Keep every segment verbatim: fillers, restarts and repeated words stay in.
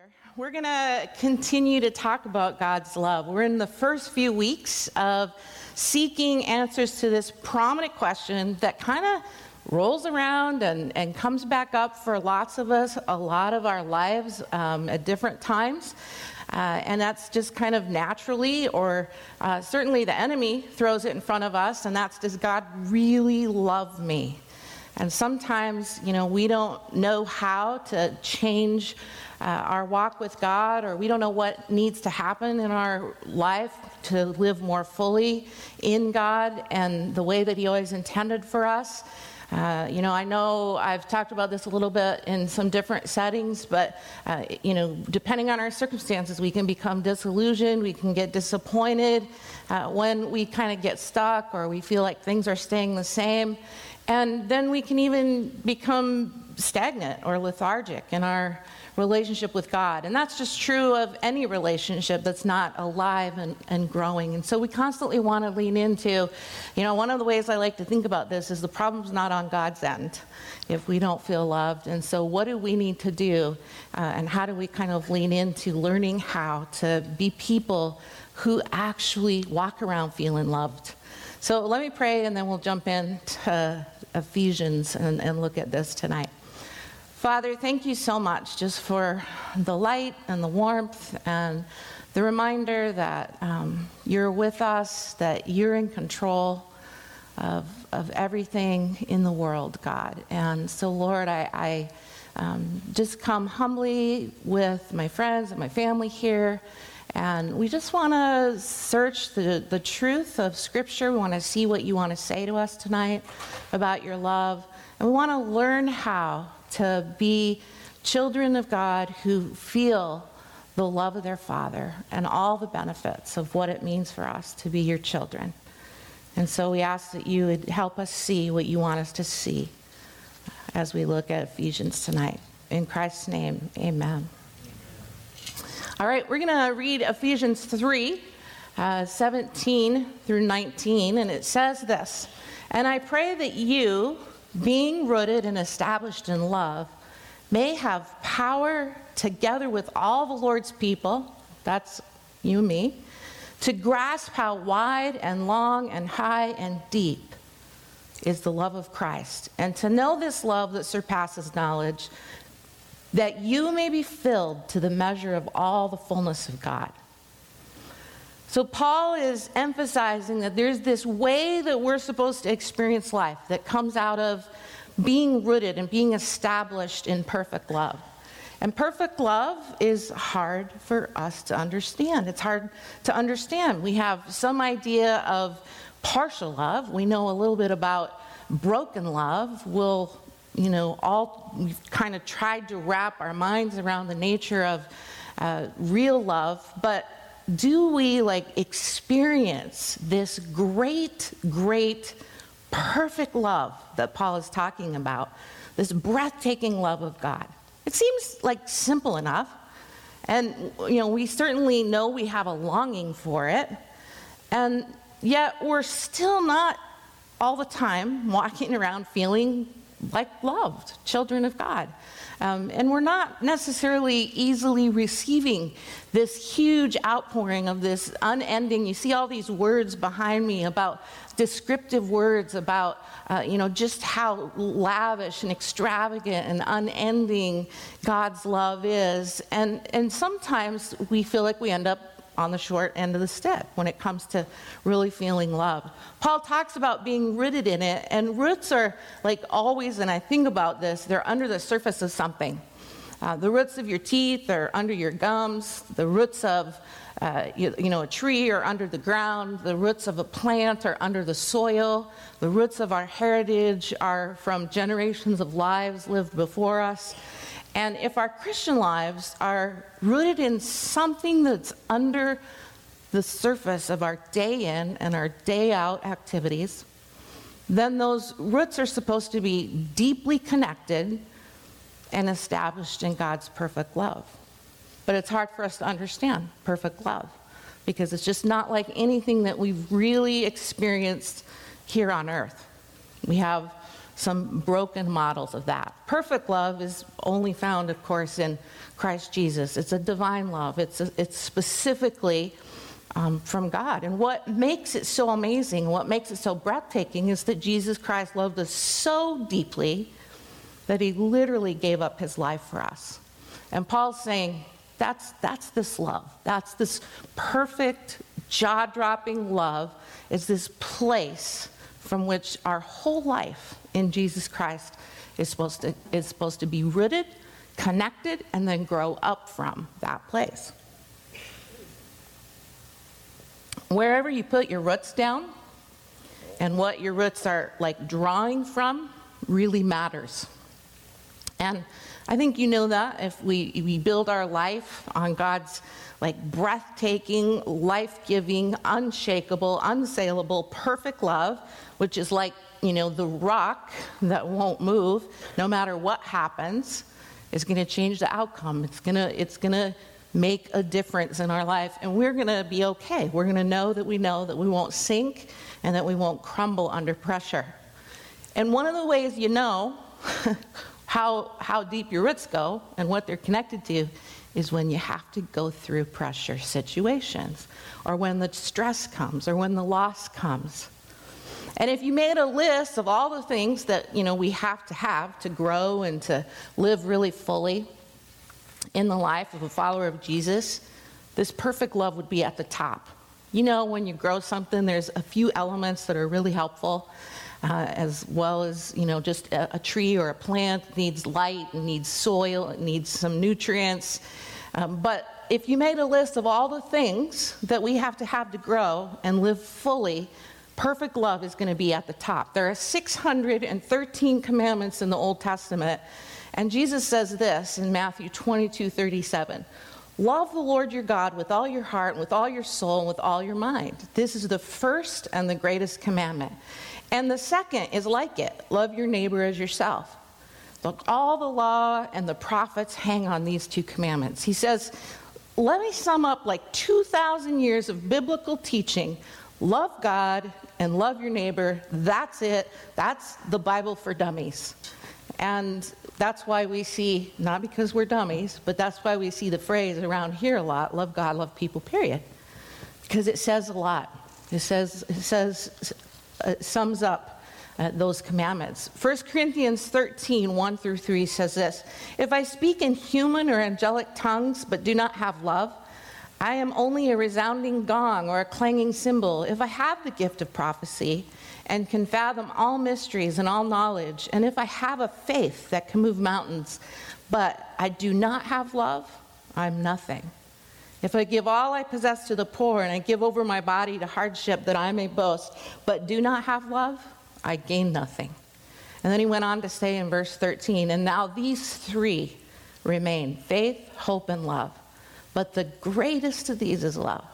together. We're going to continue to talk about God's love. We're in the first few weeks of seeking answers to this prominent question that kind of rolls around and, and comes back up for lots of us, a lot of our lives um, at different times. Uh, and that's just kind of naturally, or uh, certainly the enemy throws it in front of us, and that's, does God really love me? And sometimes, you know, we don't know how to change uh, our walk with God, or we don't know what needs to happen in our life to live more fully in God and the way that He always intended for us. Uh, you know, I know I've talked about this a little bit in some different settings, but, uh, you know, depending on our circumstances, we can become disillusioned, we can get disappointed uh, when we kind of get stuck or we feel like things are staying the same. And then we can even become stagnant or lethargic in our relationship with God. And that's just true of any relationship that's not alive and, and growing. And so we constantly want to lean into, you know, one of the ways I like to think about this is the problem's not on God's end if we don't feel loved. And so what do we need to do? Uh, and how do we kind of lean into learning how to be people who actually walk around feeling loved? So let me pray, and then we'll jump into Ephesians and, and look at this tonight. Father, thank you so much just for the light and the warmth and the reminder that um, you're with us, that you're in control of, of everything in the world, God. And so, Lord, I, I um, just come humbly with my friends and my family here. And we just want to search the, the truth of Scripture. We want to see what you want to say to us tonight about your love. And we want to learn how to be children of God who feel the love of their Father and all the benefits of what it means for us to be your children. And so we ask that you would help us see what you want us to see as we look at Ephesians tonight. In Christ's name, amen. All right, we're going to read Ephesians three, uh, seventeen through nineteen, and it says this: "And I pray that you, being rooted and established in love, may have power together with all the Lord's people," that's you and me, "to grasp how wide and long and high and deep is the love of Christ, and to know this love that surpasses knowledge, that you may be filled to the measure of all the fullness of God." So Paul is emphasizing that there's this way that we're supposed to experience life that comes out of being rooted and being established in perfect love. And perfect love is hard for us to understand. It's hard to understand. We have some idea of partial love. We know a little bit about broken love. We'll You know, all we've kind of tried to wrap our minds around the nature of uh, real love, but do we like experience this great, great, perfect love that Paul is talking about? This breathtaking love of God. It seems like simple enough, and you know, we certainly know we have a longing for it, and yet we're still not all the time walking around feeling like loved children of God. Um, and we're not necessarily easily receiving this huge outpouring of this unending, you see all these words behind me about descriptive words about, uh, you know, just how lavish and extravagant and unending God's love is. And, and sometimes we feel like we end up on the short end of the stick when it comes to really feeling loved. Paul talks about being rooted in it, and roots are like always, and I think about this, they're under the surface of something. Uh, the roots of your teeth are under your gums. The roots of uh, you, you know, a tree are under the ground. The roots of a plant are under the soil. The roots of our heritage are from generations of lives lived before us. And if our Christian lives are rooted in something that's under the surface of our day in and our day out activities, then those roots are supposed to be deeply connected and established in God's perfect love. But it's hard for us to understand perfect love because it's just not like anything that we've really experienced here on earth. We have some broken models of that. Perfect love is only found, of course, in Christ Jesus. It's a divine love. It's, a, it's specifically um, from God. And what makes it so amazing, what makes it so breathtaking is that Jesus Christ loved us so deeply that he literally gave up his life for us. And Paul's saying, that's, that's this love. That's this perfect, jaw-dropping love. It's this place from which our whole life in Jesus Christ is supposed to, is supposed to be rooted, connected, and then grow up from that place. Wherever you put your roots down and what your roots are like drawing from really matters. And I think you know that if we, we build our life on God's like breathtaking, life-giving, unshakable, unassailable, perfect love, which is like, you know, the rock that won't move no matter what happens, is going to change the outcome. It's going to it's going to make a difference in our life, and we're going to be okay. We're going to know that we know that we won't sink and that we won't crumble under pressure. And one of the ways you know how how deep your roots go and what they're connected to is when you have to go through pressure situations, or when the stress comes, or when the loss comes. And if you made a list of all the things that, you know, we have to have to grow and to live really fully in the life of a follower of Jesus, this perfect love would be at the top. You know, when you grow something, there's a few elements that are really helpful, uh, as well as, you know, just a, a tree or a plant needs light, it needs soil, it needs some nutrients. Um, but if you made a list of all the things that we have to have to grow and live fully, perfect love is going to be at the top. There are six hundred thirteen commandments in the Old Testament, and Jesus says this in Matthew twenty-two thirty-seven. Love the Lord your God with all your heart, with all your soul, and with all your mind. This is the first and the greatest commandment. And the second is like it. Love your neighbor as yourself. Look, all the law and the prophets hang on these two commandments. He says, let me sum up like two thousand years of biblical teaching. Love God and love your neighbor. That's it. That's the Bible for dummies. And that's why we see, not because we're dummies, but that's why we see the phrase around here a lot, love God, love people, period. Because it says a lot. It says, it says, it sums up uh, those commandments. First Corinthians thirteen, one through three says this, if I speak in human or angelic tongues but do not have love, I am only a resounding gong or a clanging cymbal. If I have the gift of prophecy and can fathom all mysteries and all knowledge, and if I have a faith that can move mountains, but I do not have love, I'm nothing. If I give all I possess to the poor and I give over my body to hardship that I may boast, but do not have love, I gain nothing. And then he went on to say in verse thirteen, and now these three remain, faith, hope, and love. But the greatest of these is love.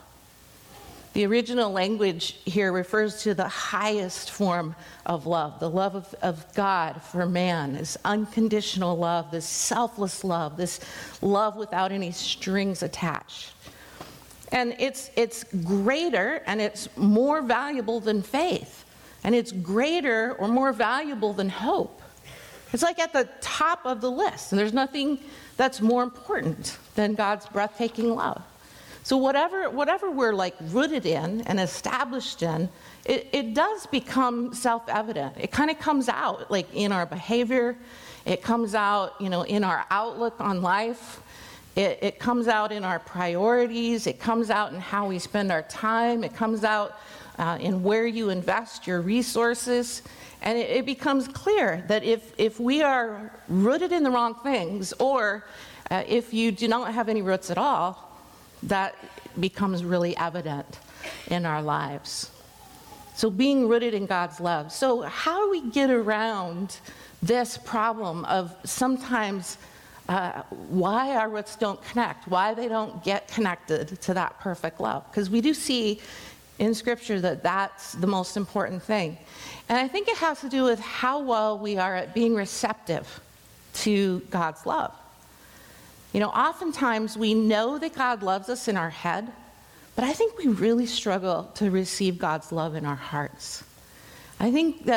The original language here refers to the highest form of love, the love of, of God for man, this unconditional love, this selfless love, this love without any strings attached. And it's, it's greater and it's more valuable than faith. And it's greater or more valuable than hope. It's like at the top of the list. And there's nothing that's more important than God's breathtaking love. So whatever whatever we're like rooted in and established in, it, it does become self-evident. It kind of comes out like in our behavior. It comes out, you know, in our outlook on life. It, it comes out in our priorities. It comes out in how we spend our time. It comes out uh, in where you invest your resources. And it, it becomes clear that if, if we are rooted in the wrong things, or uh, if you do not have any roots at all, that becomes really evident in our lives. So being rooted in God's love. So how do we get around this problem of sometimes uh, why our roots don't connect, why they don't get connected to that perfect love? Because we do see in Scripture that that's the most important thing. And I think it has to do with how well we are at being receptive to God's love. You know, oftentimes we know that God loves us in our head, but I think we really struggle to receive God's love in our hearts. I think that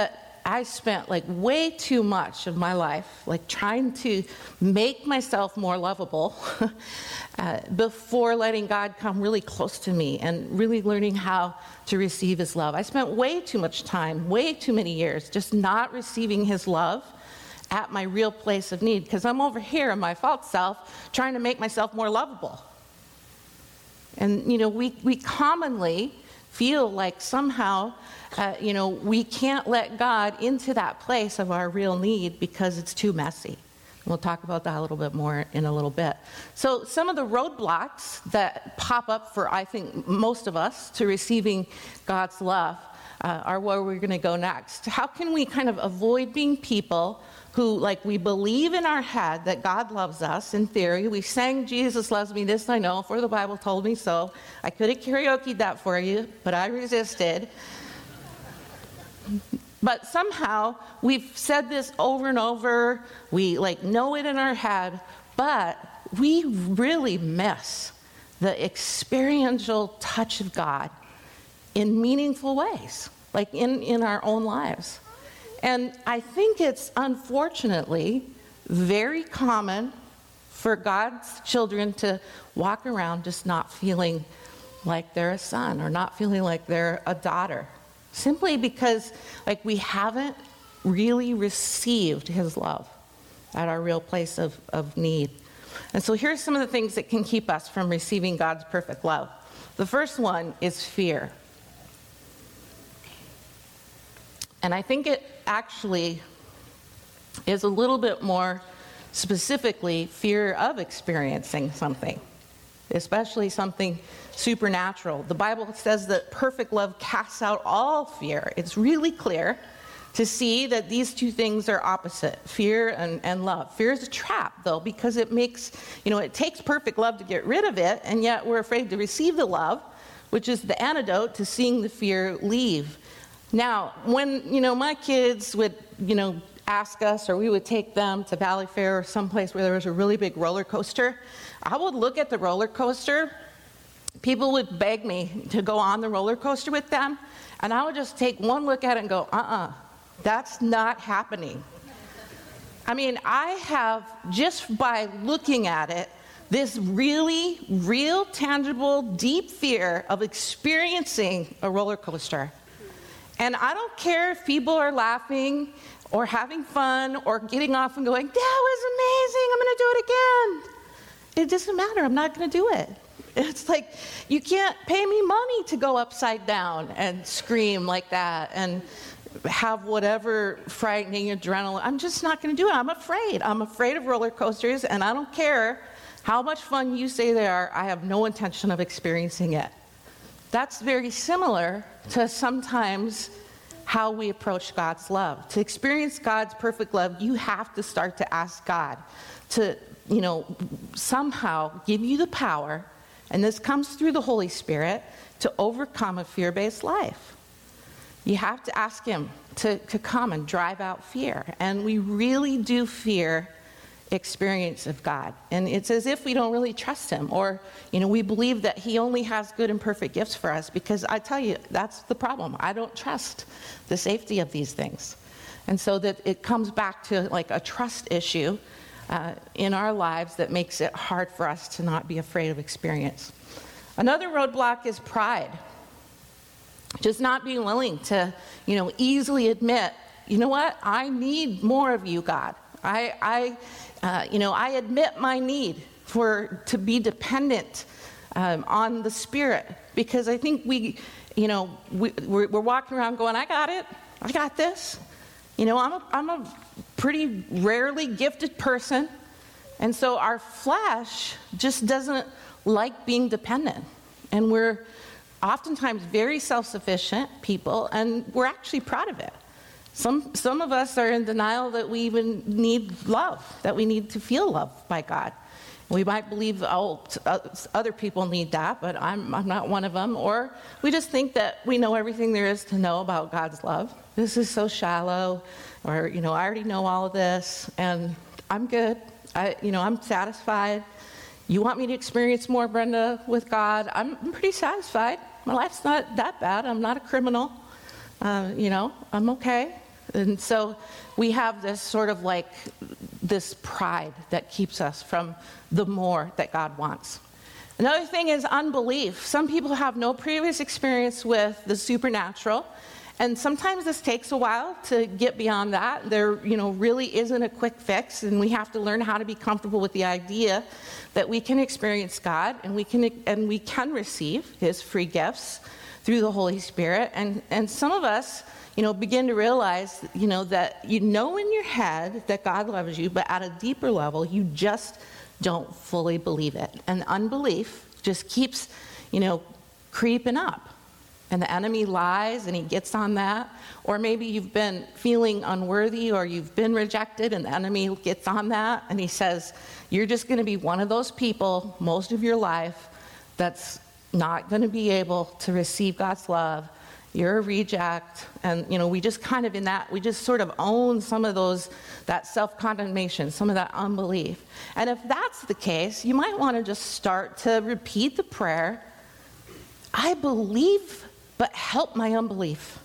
I spent like way too much of my life like trying to make myself more lovable uh, before letting God come really close to me and really learning how to receive his love. I spent way too much time, way too many years just not receiving his love at my real place of need, because I'm over here in my false self trying to make myself more lovable. And, you know, we, we commonly feel like somehow, uh, you know, we can't let God into that place of our real need because it's too messy. We'll talk about that a little bit more in a little bit. So some of the roadblocks that pop up for, I think, most of us to receiving God's love uh, are where we're going to go next. How can we kind of avoid being people who, like, we believe in our head that God loves us, in theory. We sang, Jesus loves me, this I know, for the Bible told me so. I could have karaoke'd that for you, but I resisted. But somehow, we've said this over and over, we, like, know it in our head, but we really miss the experiential touch of God in meaningful ways, like in, in our own lives. And I think it's unfortunately very common for God's children to walk around just not feeling like they're a son or not feeling like they're a daughter, simply because like we haven't really received his love at our real place of, of need. And so here's some of the things that can keep us from receiving God's perfect love. The first one is fear. And I think it actually is a little bit more specifically fear of experiencing something, especially something supernatural. The Bible says that perfect love casts out all fear. It's really clear to see that these two things are opposite, fear and, and love. Fear is a trap, though, because it makes, you know, it takes perfect love to get rid of it, and yet we're afraid to receive the love, which is the antidote to seeing the fear leave. Now, when, you know, my kids would, you know, ask us, or we would take them to Valley Fair or someplace where there was a really big roller coaster, I would look at the roller coaster. People would beg me to go on the roller coaster with them, and I would just take one look at it and go, uh-uh, that's not happening. I mean, I have, just by looking at it, this really, real, tangible, deep fear of experiencing a roller coaster. And I don't care if people are laughing or having fun or getting off and going, that was amazing, I'm going to do it again. It doesn't matter, I'm not going to do it. It's like, you can't pay me money to go upside down and scream like that and have whatever frightening adrenaline. I'm just not going to do it. I'm afraid. I'm afraid of roller coasters, and I don't care how much fun you say they are. I have no intention of experiencing it. That's very similar to sometimes how we approach God's love. To experience God's perfect love, you have to start to ask God to, you know, somehow give you the power, and this comes through the Holy Spirit, to overcome a fear-based life. You have to ask him to, to come and drive out fear. And we really do fear experience of God. And it's as if we don't really trust him, or, you know, we believe that he only has good and perfect gifts for us, because I tell you, that's the problem. I don't trust the safety of these things. And so that it comes back to like a trust issue uh, in our lives that makes it hard for us to not be afraid of experience. Another roadblock is pride. Just not being willing to, you know, easily admit, you know what, I need more of you, God. I, I uh, you know, I admit my need for to be dependent um, on the Spirit, because I think we, you know, we, we're, we're walking around going, I got it, I got this. You know, I'm a, I'm a pretty rarely gifted person, and so our flesh just doesn't like being dependent, and we're oftentimes very self-sufficient people, and we're actually proud of it. Some some of us are in denial that we even need love, that we need to feel loved by God. We might believe, oh, other people need that, but I'm I'm not one of them. Or we just think that we know everything there is to know about God's love. This is so shallow, or, you know, I already know all of this, and I'm good. I, you know, I'm satisfied. You want me to experience more, Brenda, with God? I'm, I'm pretty satisfied. My life's not that bad. I'm not a criminal. Uh, you know, I'm okay. And so we have this sort of like this pride that keeps us from the more that God wants. Another thing is unbelief. Some people have no previous experience with the supernatural, and sometimes this takes a while to get beyond that. There, you know, really isn't a quick fix, and we have to learn how to be comfortable with the idea that we can experience God and we can and we can receive His free gifts through the Holy Spirit. And and some of us, you know, begin to realize, you know, that you know in your head that God loves you, but at a deeper level, you just don't fully believe it. And unbelief just keeps, you know, creeping up. And the enemy lies and he gets on that. Or maybe you've been feeling unworthy or you've been rejected and the enemy gets on that and he says, you're just going to be one of those people most of your life that's not going to be able to receive God's love. You're a reject. And, you know, we just kind of in that, we just sort of own some of those, that self-condemnation, some of that unbelief. And if that's the case, you might want to just start to repeat the prayer, I believe, but help my unbelief.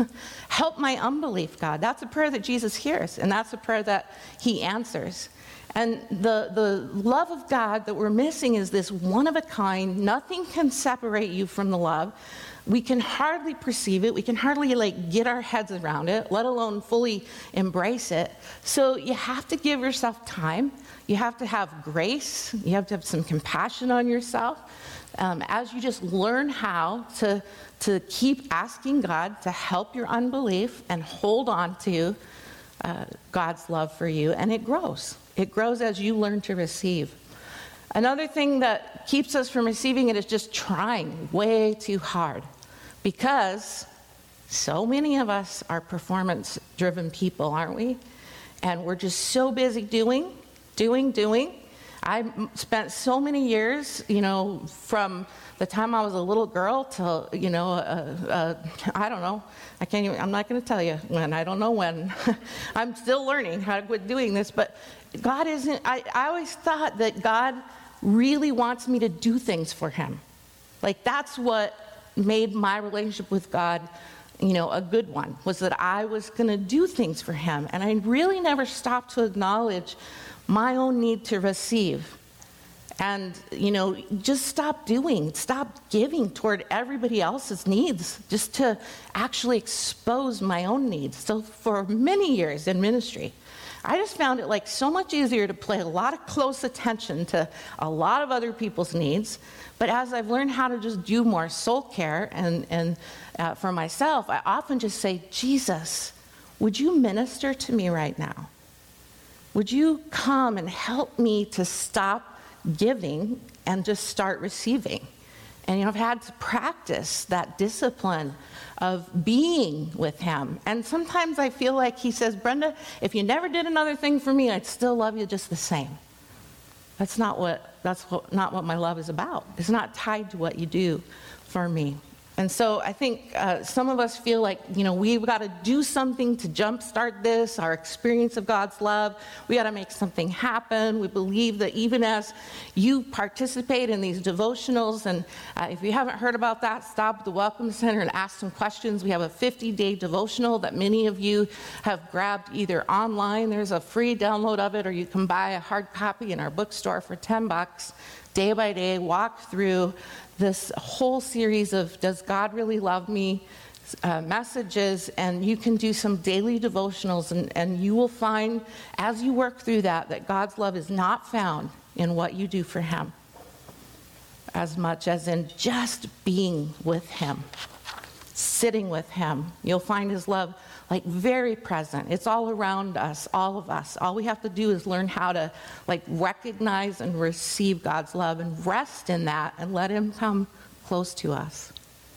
Help my unbelief, God. That's a prayer that Jesus hears, and that's a prayer that He answers. And the, the love of God that we're missing is this one of a kind. Nothing can separate you from the love. We can hardly perceive it. We can hardly like get our heads around it, let alone fully embrace it. So you have to give yourself time. You have to have grace. You have to have some compassion on yourself um, as you just learn how to, to keep asking God to help your unbelief and hold on to uh, God's love for you. And it grows. It grows as you learn to receive. Another thing that keeps us from receiving it is just trying way too hard, because so many of us are performance-driven people, aren't we? And we're just so busy doing, doing, doing. I spent so many years, you know, from the time I was a little girl till, you know, uh, uh, I don't know. I can't even, I'm not going to tell you when. I don't know when. I'm still learning how to quit doing this. But God isn't, I, I always thought that God really wants me to do things for Him. Like that's what made my relationship with God, you know, a good one, was that I was going to do things for Him. And I really never stopped to acknowledge my own need to receive. And, you know, just stop doing, stop giving toward everybody else's needs, just to actually expose my own needs. So for many years in ministry, I just found it like so much easier to pay a lot of close attention to a lot of other people's needs. But as I've learned how to just do more soul care and, and uh, for myself, I often just say, Jesus, would you minister to me right now? Would you come and help me to stop giving and just start receiving? And, you know, I've had to practice that discipline of being with Him. And sometimes I feel like He says, Brenda, if you never did another thing for me, I'd still love you just the same. That's not what, that's what, not what my love is about. It's not tied to what you do for me. And so I think uh, some of us feel like, you know, we've got to do something to jumpstart this, our experience of God's love. We got to make something happen. We believe that even as you participate in these devotionals, and uh, if you haven't heard about that, stop at the Welcome Center and ask some questions. We have a fifty-day devotional that many of you have grabbed either online. There's a free download of it, or you can buy a hard copy in our bookstore for ten bucks. Day by day, walk through this whole series of Does God Really Love Me? Uh, messages, and you can do some daily devotionals, and, and you will find as you work through that that God's love is not found in what you do for Him as much as in just being with Him, sitting with Him. You'll find His love like very present. It's all around us, all of us. All we have to do is learn how to like recognize and receive God's love and rest in that and let Him come close to us.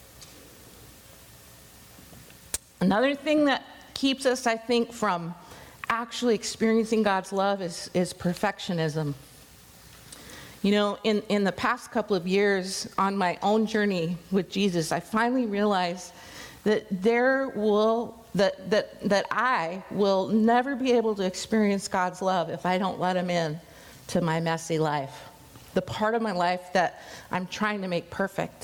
Another thing that keeps us, I think, from actually experiencing God's love is, is perfectionism. You know, in, in the past couple of years on my own journey with Jesus, I finally realized that there will that that that I will never be able to experience God's love if I don't let Him in to my messy life. The part of my life that I'm trying to make perfect.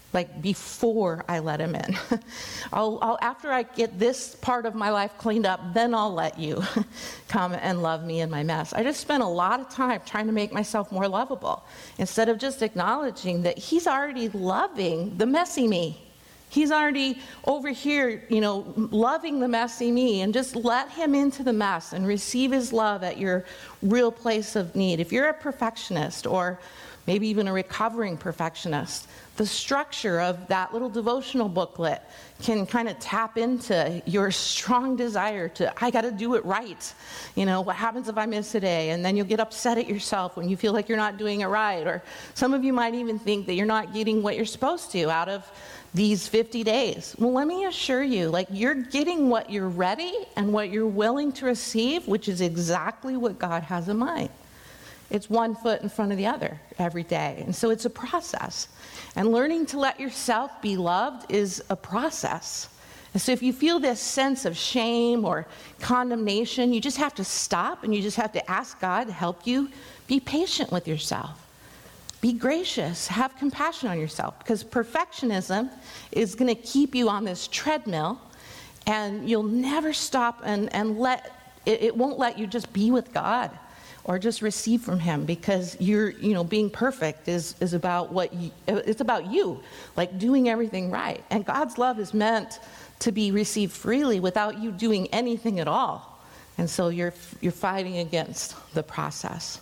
like before I let him in. I'll, I'll, after I get this part of my life cleaned up, then I'll let you come and love me in my mess. I just spent a lot of time trying to make myself more lovable instead of just acknowledging that he's already loving the messy me. He's already over here, you know, loving the messy me, and just let him into the mess and receive his love at your real place of need. If you're a perfectionist, or maybe even a recovering perfectionist, the structure of that little devotional booklet can kind of tap into your strong desire to, I got to do it right. You know, what happens if I miss a day? And then you'll get upset at yourself when you feel like you're not doing it right. Or some of you might even think that you're not getting what you're supposed to out of these fifty days. Well, let me assure you, like, you're getting what you're ready and what you're willing to receive, which is exactly what God has in mind. It's one foot in front of the other every day. And so it's a process. And learning to let yourself be loved is a process. And so if you feel this sense of shame or condemnation, you just have to stop and you just have to ask God to help you be patient with yourself. Be gracious. Have compassion on yourself, because perfectionism is going to keep you on this treadmill, and you'll never stop and, and let it, it won't let you just be with God or just receive from him, because you're, you know, being perfect is, is about what you, it's about you, like doing everything right. And God's love is meant to be received freely without you doing anything at all. And so you're, you're fighting against the process.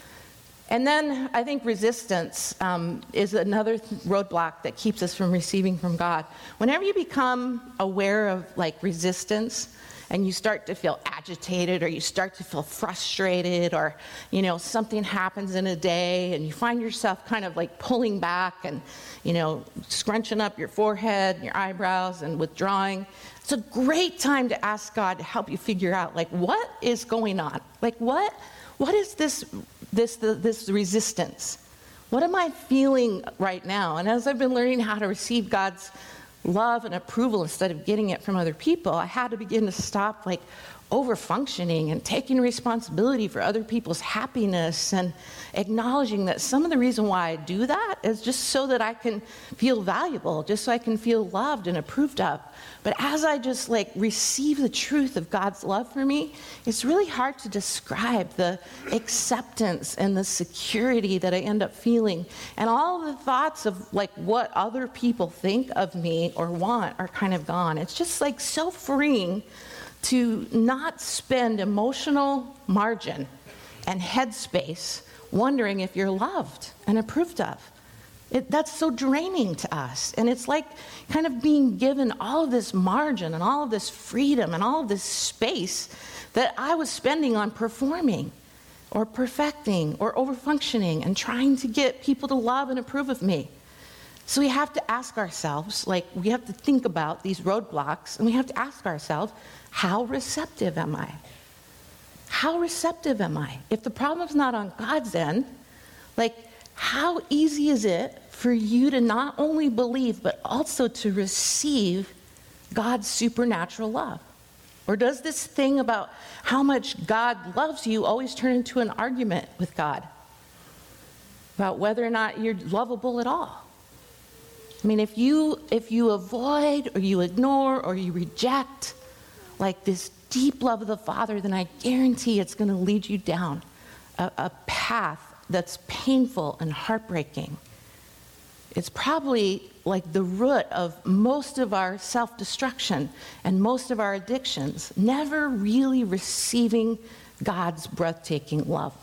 And then I think resistance um, is another th- roadblock that keeps us from receiving from God. Whenever you become aware of like resistance, and you start to feel agitated, or you start to feel frustrated, or, you know, something happens in a day and you find yourself kind of like pulling back and, you know, scrunching up your forehead and your eyebrows and withdrawing, it's a great time to ask God to help you figure out, like, what is going on? Like, what, what is this, this, the, this resistance? What am I feeling right now? And as I've been learning how to receive God's love and approval instead of getting it from other people, I had to begin to stop like over-functioning and taking responsibility for other people's happiness, and acknowledging that some of the reason why I do that is just so that I can feel valuable, just so I can feel loved and approved of. But as I just like receive the truth of God's love for me, it's really hard to describe the acceptance and the security that I end up feeling. And all the thoughts of like what other people think of me or want are kind of gone. It's just like so freeing to not spend emotional margin and headspace wondering if you're loved and approved of. It, that's so draining to us. And it's like kind of being given all of this margin and all of this freedom and all of this space that I was spending on performing or perfecting or overfunctioning and trying to get people to love and approve of me. So we have to ask ourselves, like, we have to think about these roadblocks, and we have to ask ourselves, how receptive am I? How receptive am I? If the problem's not on God's end, like, how easy is it for you to not only believe, but also to receive God's supernatural love? Or does this thing about how much God loves you always turn into an argument with God about whether or not you're lovable at all? I mean, if you if you avoid or you ignore or you reject like this deep love of the Father, then I guarantee it's going to lead you down a, a path that's painful and heartbreaking. It's probably like the root of most of our self-destruction and most of our addictions, never really receiving God's breathtaking love.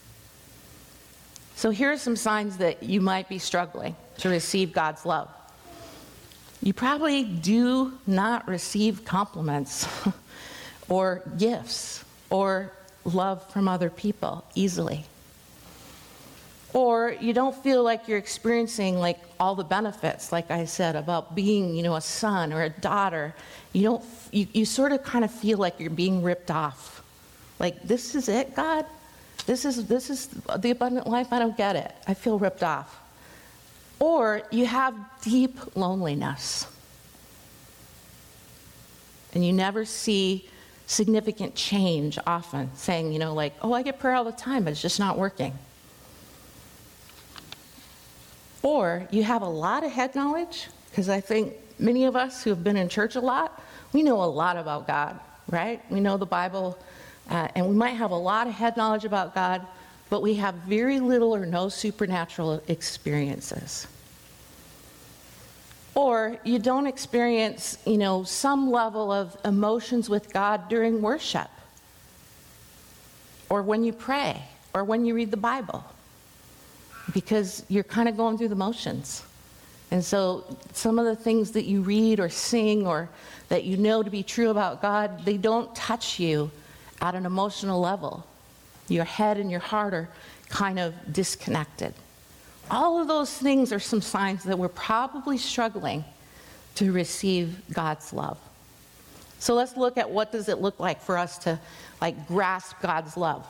So here are some signs that you might be struggling to receive God's love. You probably do not receive compliments or gifts or love from other people easily. Or you don't feel like you're experiencing like all the benefits, like I said, about being, you know, a son or a daughter. You don't, you, you sort of kind of feel like you're being ripped off. Like, this is it, God? This is, this is the abundant life? I don't get it. I feel ripped off. Or you have deep loneliness. And you never see significant change often, saying, you know, like, oh, I get prayer all the time, but it's just not working. Or you have a lot of head knowledge, because I think many of us who have been in church a lot, we know a lot about God, right? We know the Bible, uh, and we might have a lot of head knowledge about God, but we have very little or no supernatural experiences. Or you don't experience, you know, some level of emotions with God during worship, or when you pray, or when you read the Bible, because you're kind of going through the motions. And so some of the things that you read or sing or that you know to be true about God, they don't touch you at an emotional level. Your head and your heart are kind of disconnected. All of those things are some signs that we're probably struggling to receive God's love. So let's look at what does it look like for us to like grasp God's love.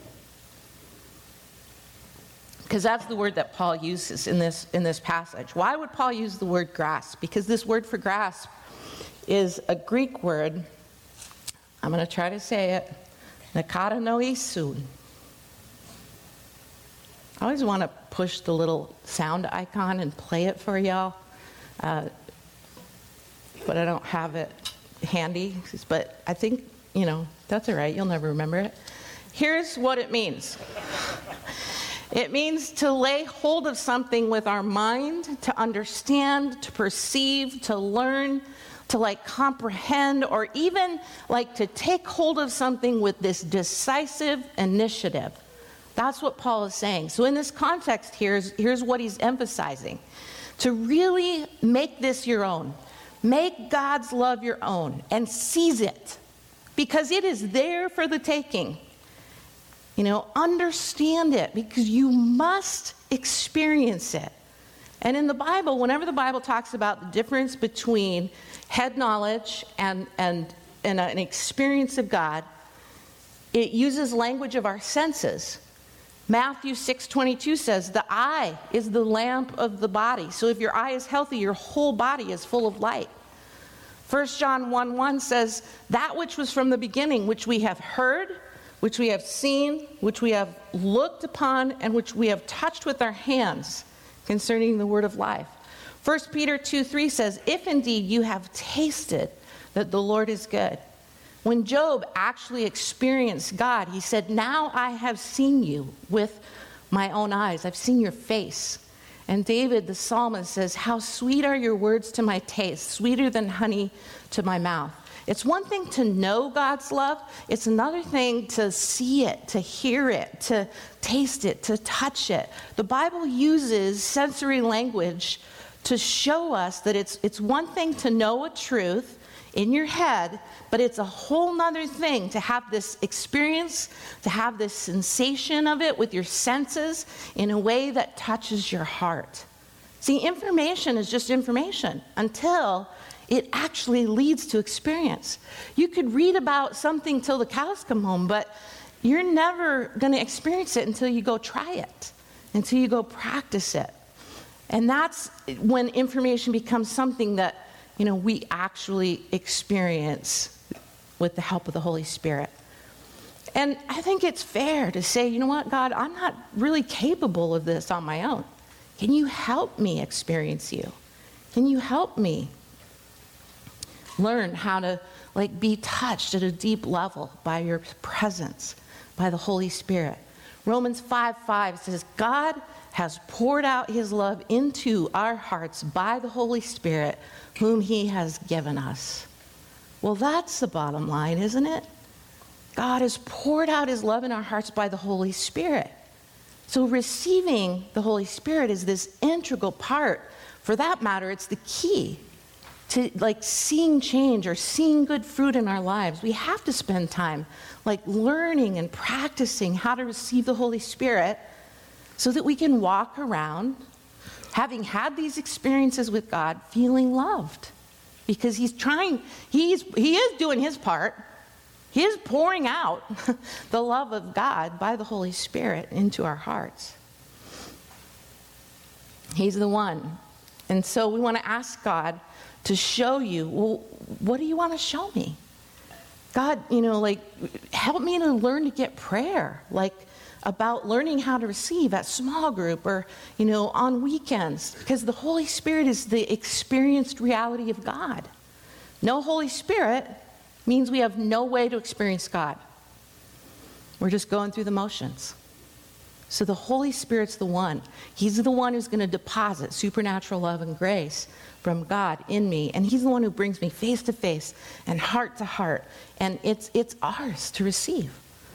Because that's the word that Paul uses in this in this passage. Why would Paul use the word grasp? Because this word for grasp is a Greek word. I'm going to try to say it. Nakatanoisun. I always want to push the little sound icon and play it for y'all, uh, but I don't have it handy. But I think, you know, that's all right. You'll never remember it. Here's what it means. It means to lay hold of something with our mind, to understand, to perceive, to learn, to like comprehend, or even like to take hold of something with this decisive initiative. That's what Paul is saying. So in this context, here's, here's what he's emphasizing. To really make this your own. Make God's love your own and seize it, because it is there for the taking. You know, understand it, because you must experience it. And in the Bible, whenever the Bible talks about the difference between head knowledge and, and, and an experience of God, it uses language of our senses. Matthew six twenty-two says, the eye is the lamp of the body. So if your eye is healthy, your whole body is full of light. First John one one says, that which was from the beginning, which we have heard, which we have seen, which we have looked upon, and which we have touched with our hands concerning the word of life. First Peter two three says, if indeed you have tasted that the Lord is good. When Job actually experienced God, he said, now I have seen you with my own eyes. I've seen your face. And David, the psalmist, says, how sweet are your words to my taste, sweeter than honey to my mouth. It's one thing to know God's love. It's another thing to see it, to hear it, to taste it, to touch it. The Bible uses sensory language to show us that it's, it's one thing to know a truth in your head, but it's a whole nother thing to have this experience, to have this sensation of it with your senses in a way that touches your heart. See, information is just information until it actually leads to experience. You could read about something till the cows come home, but you're never going to experience it until you go try it, until you go practice it. And that's when information becomes something that, you know, we actually experience with the help of the Holy Spirit. And I think it's fair to say, you know what, God, I'm not really capable of this on my own. Can you help me experience you? Can you help me learn how to like be touched at a deep level by your presence, by the Holy Spirit? Romans five five says, God has poured out his love into our hearts by the Holy Spirit, whom he has given us. Well, that's the bottom line, isn't it? God has poured out his love in our hearts by the Holy Spirit. So receiving the Holy Spirit is this integral part. For that matter, it's the key to like seeing change or seeing good fruit in our lives. We have to spend time like learning and practicing how to receive the Holy Spirit so that we can walk around having had these experiences with God, feeling loved. Because he's trying, he's he is doing his part. He is pouring out the love of God by the Holy Spirit into our hearts. He's the one. And so we want to ask God to show you, well, what do you want to show me? God, you know, like, help me to learn to get prayer, like about learning how to receive at small group or, you know, on weekends, because the Holy Spirit is the experienced reality of God. No Holy Spirit means we have no way to experience God. We're just going through the motions. So the Holy Spirit's the one. He's the one who's going to deposit supernatural love and grace from God in me, and he's the one who brings me face to face and heart to heart, and it's it's ours to receive.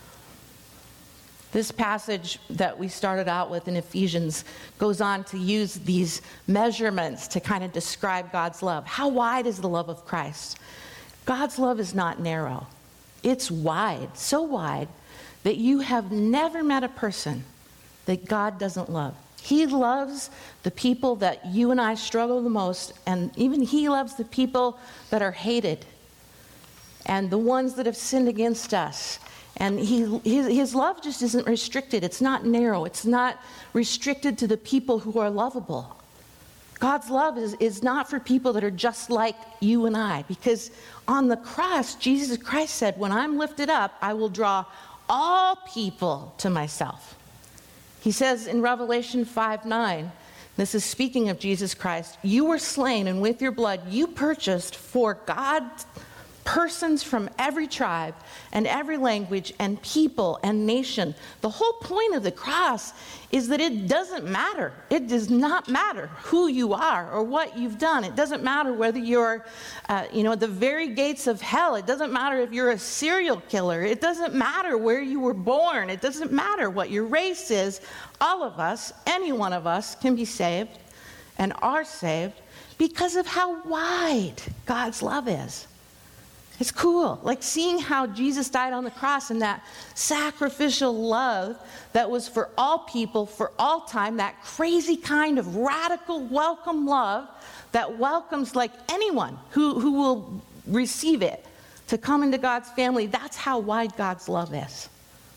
This passage that we started out with in Ephesians goes on to use these measurements to kind of describe God's love. How wide is the love of Christ? God's love is not narrow. It's wide, so wide that you have never met a person that God doesn't love. He loves the people that you and I struggle the most, and even he loves the people that are hated and the ones that have sinned against us. And he, his, his love just isn't restricted. It's not narrow. It's not restricted to the people who are lovable. God's love is, is not for people that are just like you and I. Because on the cross, Jesus Christ said, when I'm lifted up, I will draw all people to myself. He says in Revelation five nine, this is speaking of Jesus Christ, you were slain, and with your blood you purchased for God persons from every tribe and every language and people and nation. The whole point of the cross is that it doesn't matter. It does not matter who you are or what you've done. It doesn't matter whether you're, uh, you know, at the very gates of hell. It doesn't matter if you're a serial killer. It doesn't matter where you were born. It doesn't matter what your race is. All of us, any one of us, can be saved and are saved because of how wide God's love is. It's cool, like seeing how Jesus died on the cross and that sacrificial love that was for all people, for all time, that crazy kind of radical welcome love that welcomes like anyone who, who will receive it to come into God's family. That's how wide God's love is.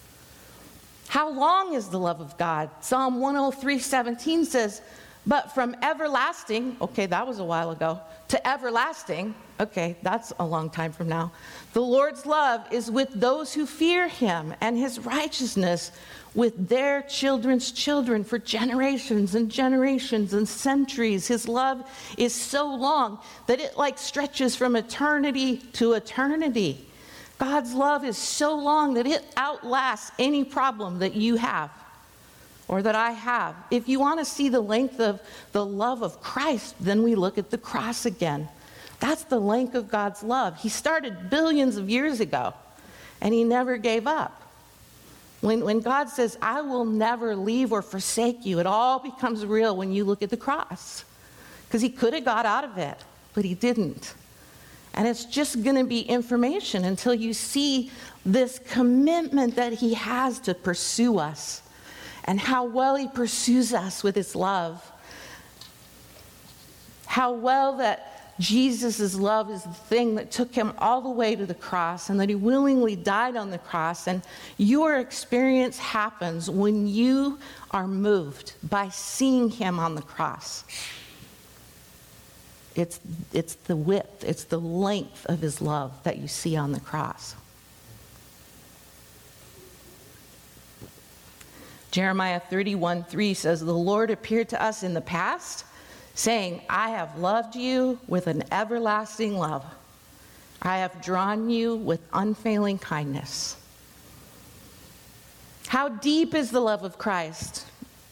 How long is the love of God? Psalm one oh three seventeen says, but from everlasting, okay, that was a while ago, to everlasting, okay, that's a long time from now. The Lord's love is with those who fear him, and his righteousness with their children's children for generations and generations and centuries. His love is so long that it like stretches from eternity to eternity. God's love is so long that it outlasts any problem that you have or that I have. If you want to see the length of the love of Christ, then we look at the cross again. That's the length of God's love. He started billions of years ago, and he never gave up. When, when God says, I will never leave or forsake you, it all becomes real when you look at the cross. Because he could have got out of it, but he didn't. And it's just going to be information until you see this commitment that he has to pursue us and how well he pursues us with his love. How well that Jesus' love is the thing that took him all the way to the cross, and that he willingly died on the cross. And your experience happens when you are moved by seeing him on the cross. It's, it's the width, it's the length of his love that you see on the cross. Jeremiah thirty-one three says, the Lord appeared to us in the past, saying, I have loved you with an everlasting love. I have drawn you with unfailing kindness. How deep is the love of Christ?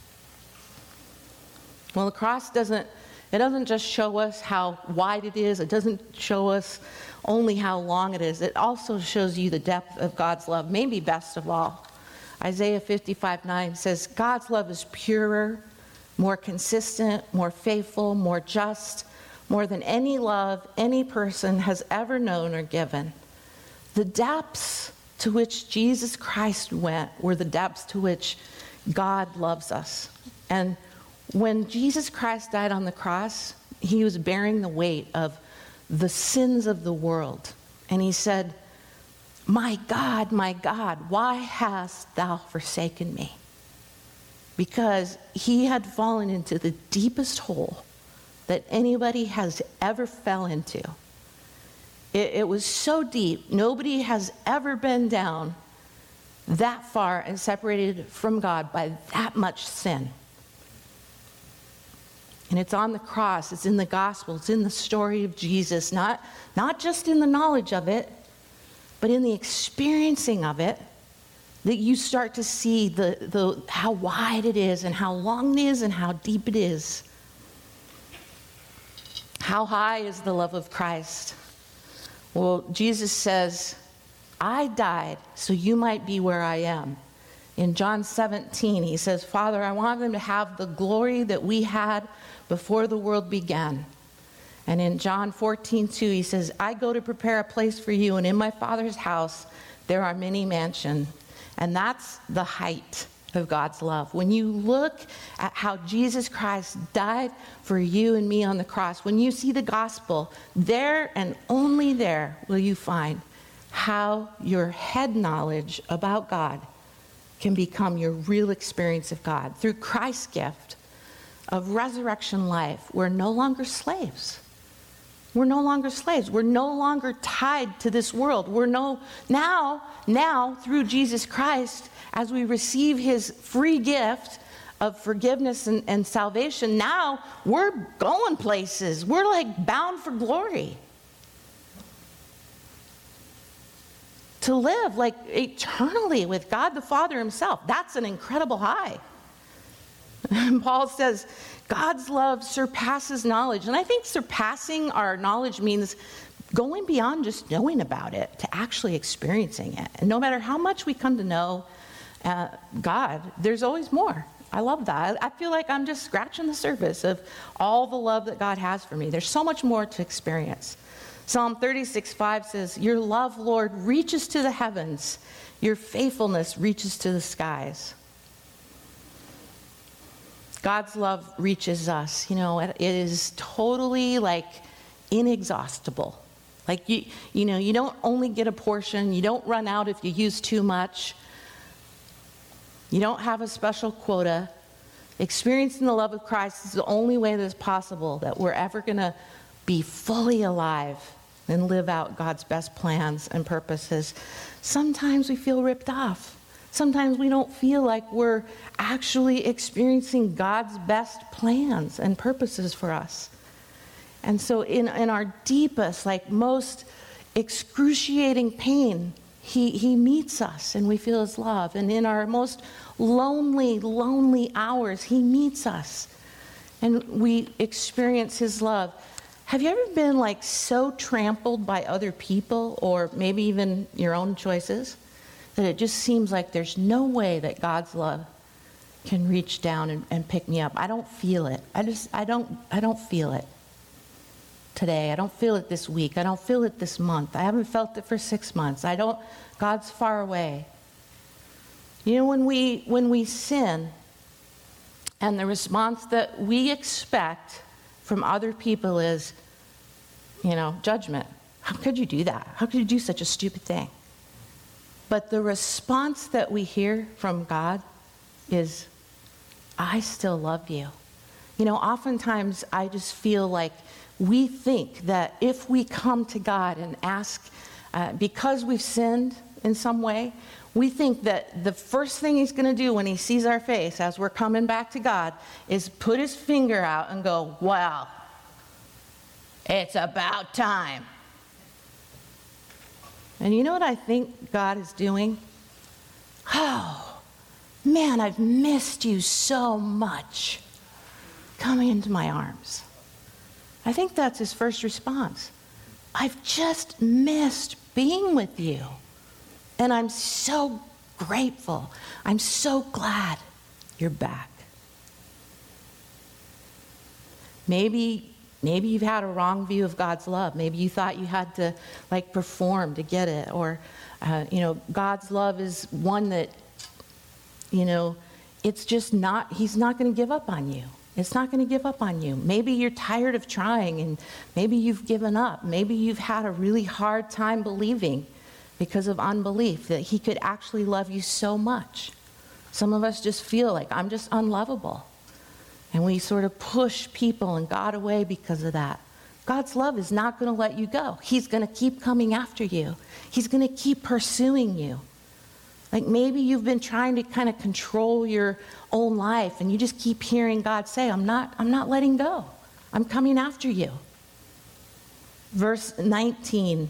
Well, the cross doesn't, it doesn't just show us how wide it is. It doesn't show us only how long it is. It also shows you the depth of God's love, maybe best of all. Isaiah fifty-five nine says, God's love is purer, more consistent, more faithful, more just, more than any love any person has ever known or given. The depths to which Jesus Christ went were the depths to which God loves us. And when Jesus Christ died on the cross, he was bearing the weight of the sins of the world. And he said, my God, my God, why hast thou forsaken me? Because he had fallen into the deepest hole that anybody has ever fell into. It, it was so deep, nobody has ever been down that far and separated from God by that much sin. And it's on the cross, it's in the gospel, it's in the story of Jesus, not, not just in the knowledge of it, but in the experiencing of it, that you start to see the, the how wide it is and how long it is and how deep it is. How high is the love of Christ? Well, Jesus says, I died so you might be where I am. In John seventeen, he says, Father, I want them to have the glory that we had before the world began. And in John fourteen two, he says, I go to prepare a place for you, and in my Father's house there are many mansions. And that's the height of God's love. When you look at how Jesus Christ died for you and me on the cross, when you see the gospel, there and only there will you find how your head knowledge about God can become your real experience of God. Through Christ's gift of resurrection life, we're no longer slaves. We're no longer slaves. We're no longer tied to this world. We're no, now, now, through Jesus Christ, as we receive his free gift of forgiveness and, and salvation, now we're going places. We're like bound for glory. To live like eternally with God the Father himself. That's an incredible high. And Paul says, God's love surpasses knowledge. And I think surpassing our knowledge means going beyond just knowing about it to actually experiencing it. And no matter how much we come to know uh, God, there's always more. I love that. I feel like I'm just scratching the surface of all the love that God has for me. There's so much more to experience. Psalm thirty-six five says, your love, Lord, reaches to the heavens. Your faithfulness reaches to the skies. God's love reaches us. You know, it is totally like inexhaustible. Like, you, you know, you don't only get a portion. You don't run out if you use too much. You don't have a special quota. Experiencing the love of Christ is the only way that's possible that we're ever going to be fully alive and live out God's best plans and purposes. Sometimes we feel ripped off. Sometimes we don't feel like we're actually experiencing God's best plans and purposes for us. And so in, in our deepest, like most excruciating pain, he, he meets us and we feel his love. And in our most lonely, lonely hours, he meets us and we experience his love. Have you ever been like so trampled by other people or maybe even your own choices that it just seems like there's no way that God's love can reach down and, and pick me up? I don't feel it. I just, I don't, I don't feel it today. I don't feel it this week. I don't feel it this month. I haven't felt it for six months. I don't, God's far away. You know, when we, when we sin and the response that we expect from other people is, you know, judgment. How could you do that? How could you do such a stupid thing? But the response that we hear from God is, I still love you. You know, oftentimes I just feel like we think that if we come to God and ask, uh, because we've sinned in some way, we think that the first thing he's going to do when he sees our face as we're coming back to God is put his finger out and go, well, it's about time. And you know what I think God is doing? Oh, man, I've missed you so much. Coming into my arms. I think that's his first response. I've just missed being with you. And I'm so grateful. I'm so glad you're back. Maybe Maybe you've had a wrong view of God's love. Maybe you thought you had to like perform to get it. Or, uh, you know, God's love is one that, you know, it's just not, he's not going to give up on you. It's not going to give up on you. Maybe you're tired of trying and maybe you've given up. Maybe you've had a really hard time believing because of unbelief that he could actually love you so much. Some of us just feel like I'm just unlovable. And we sort of push people and God away because of that. God's love is not going to let you go. He's going to keep coming after you. He's going to keep pursuing you. Like maybe you've been trying to kind of control your own life and you just keep hearing God say, I'm not, I'm not letting go. I'm coming after you. Verse nineteen.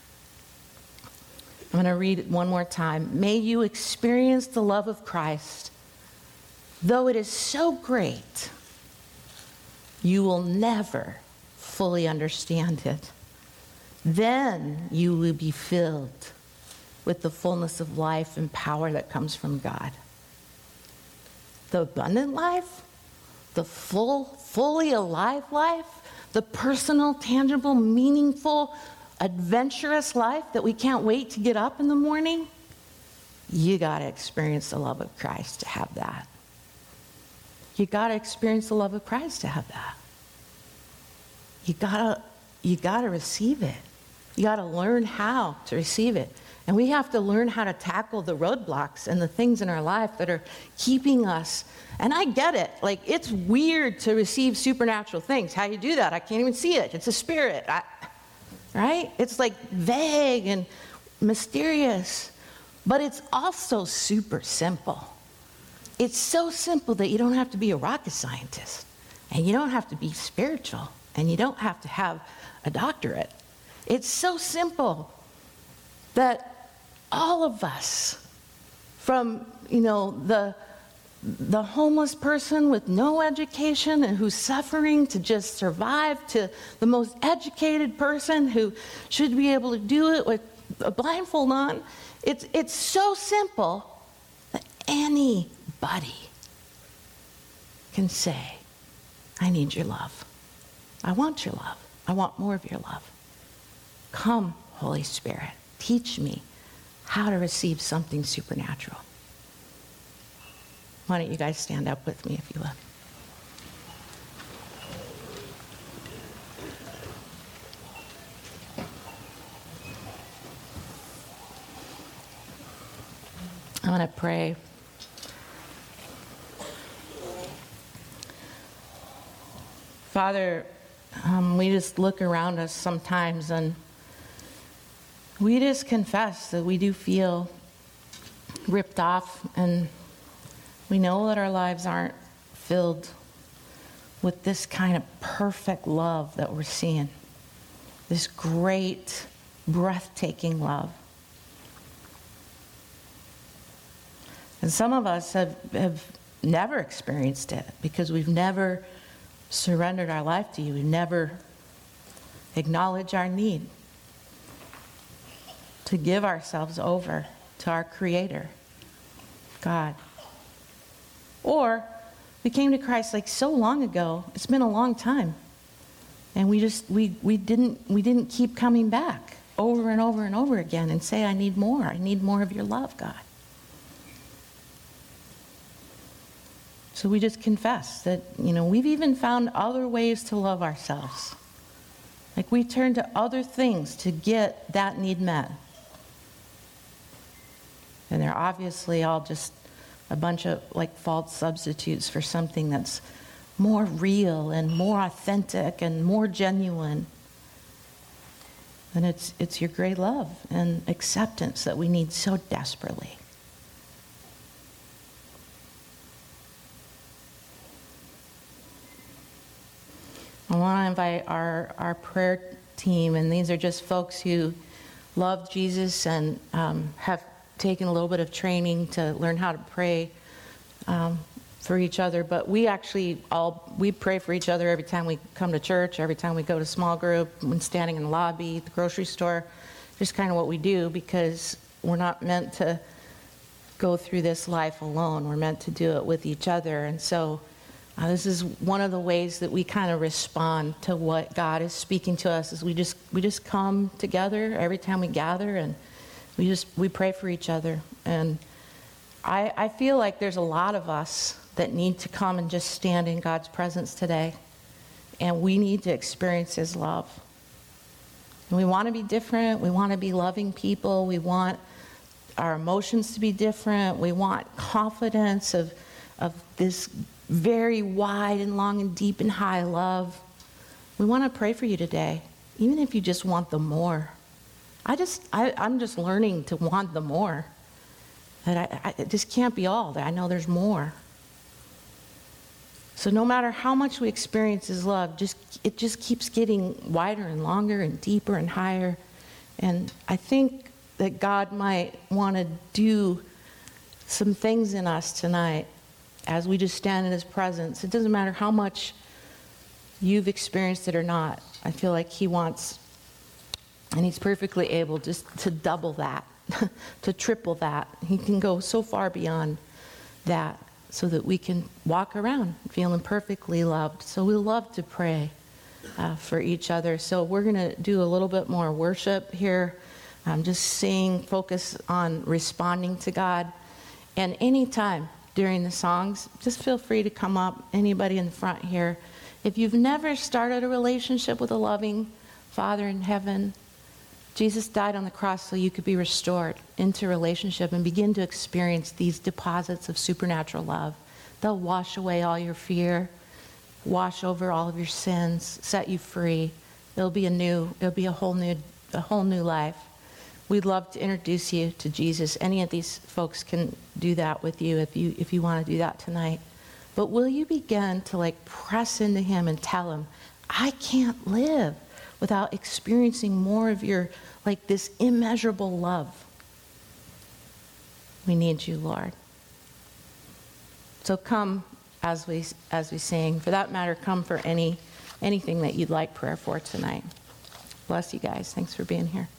I'm going to read it one more time. May you experience the love of Christ. Though it is so great, you will never fully understand it. Then you will be filled with the fullness of life and power that comes from God. The abundant life, the full, fully alive life, the personal, tangible, meaningful, adventurous life that we can't wait to get up in the morning, you got to experience the love of Christ to have that. You got to experience the love of Christ to have that. You got to you got to receive it. You got to learn how to receive it. And we have to learn how to tackle the roadblocks and the things in our life that are keeping us. And I get it. Like, it's weird to receive supernatural things. How you do that? I can't even see it. It's a spirit. I, right? It's like vague and mysterious. But it's also super simple. It's so simple that you don't have to be a rocket scientist. And you don't have to be spiritual. And you don't have to have a doctorate. It's so simple that all of us, from, you know, the the homeless person with no education and who's suffering to just survive, to the most educated person who should be able to do it with a blindfold on, it's it's so simple that anybody can say, I need your love. I want your love. I want more of your love. Come, Holy Spirit, teach me how to receive something supernatural. Why don't you guys stand up with me, if you will. I'm going to pray. Father, um, we just look around us sometimes and we just confess that we do feel ripped off, and we know that our lives aren't filled with this kind of perfect love that we're seeing. This great, breathtaking love. And some of us have, have never experienced it because we've never surrendered our life to you. We've never acknowledged our need to give ourselves over to our Creator, God. Or we came to Christ like so long ago, it's been a long time. And we just, we, we didn't, we didn't keep coming back over and over and over again and say, I need more. I need more of your love, God. So we just confess that, you know, we've even found other ways to love ourselves. Like we turn to other things to get that need met. And they're obviously all just a bunch of like false substitutes for something that's more real and more authentic and more genuine. And it's it's your great love and acceptance that we need so desperately. I want to invite our, our prayer team, and these are just folks who love Jesus and um, have taken a little bit of training to learn how to pray um, for each other. But we actually all, we pray for each other every time we come to church, every time we go to small group, when standing in the lobby, the grocery store, just kind of what we do, because we're not meant to go through this life alone. We're meant to do it with each other. And so uh, this is one of the ways that we kind of respond to what God is speaking to us, is we just we just come together every time we gather, and we just we pray for each other. And I, I feel like there's a lot of us that need to come and just stand in God's presence today, and we need to experience His love. And we want to be different. We want to be loving people. We want our emotions to be different. We want confidence of of this very wide and long and deep and high love. We want to pray for you today, even if you just want the more. I just, I, I'm just learning to want the more. That I, I, this can't be all, that I know there's more. So no matter how much we experience his love, just it just keeps getting wider and longer and deeper and higher. And I think that God might want to do some things in us tonight as we just stand in his presence. It doesn't matter how much you've experienced it or not. I feel like he wants, and he's perfectly able just to double that, to triple that. He can go so far beyond that, so that we can walk around feeling perfectly loved. So we love to pray uh, for each other. So we're going to do a little bit more worship here. Um, just sing, focus on responding to God. And anytime during the songs, just feel free to come up, anybody in the front here. If you've never started a relationship with a loving Father in heaven, Jesus died on the cross so you could be restored into relationship and begin to experience these deposits of supernatural love. They'll wash away all your fear, wash over all of your sins, set you free. It'll be a new, it'll be a whole new, a whole new life. We'd love to introduce you to Jesus. Any of these folks can do that with you if you if you want to do that tonight. But will you begin to like press into him and tell him, I can't live without experiencing more of your, like this immeasurable love. We need you, Lord. So come as we as we sing. For that matter, come for any anything that you'd like prayer for tonight. Bless you guys. Thanks for being here.